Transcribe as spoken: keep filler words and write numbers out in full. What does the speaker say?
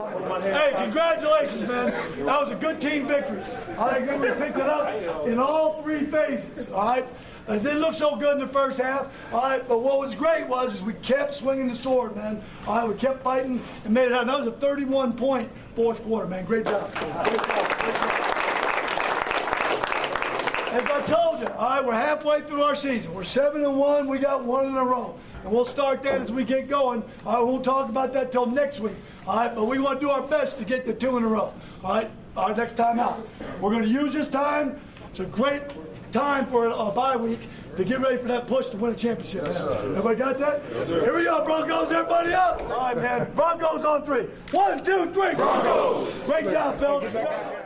Hey, congratulations, man. That was a good team victory. I think we picked it up in all three phases, all right? It didn't look so good in the first half, all right? But what was great was is we kept swinging the sword, man. All right, we kept fighting and made it out. And that was a thirty-one point fourth quarter, man. Great job. Great job. Great job. As I told you, all right, we're halfway through our season. We're seven and one. We got one in a row. And we'll start that as we get going. All right, we'll talk about that till next week. All right, but we want to do our best to get the two in a row. All right, our next time out. We're going to use this time. It's a great time for a, a bye week to get ready for that push to win a championship. Yes, everybody got that? Yes, here we go, Broncos. Everybody up. All right, man. Broncos on three. One, two, three. Broncos. Great job, fellas.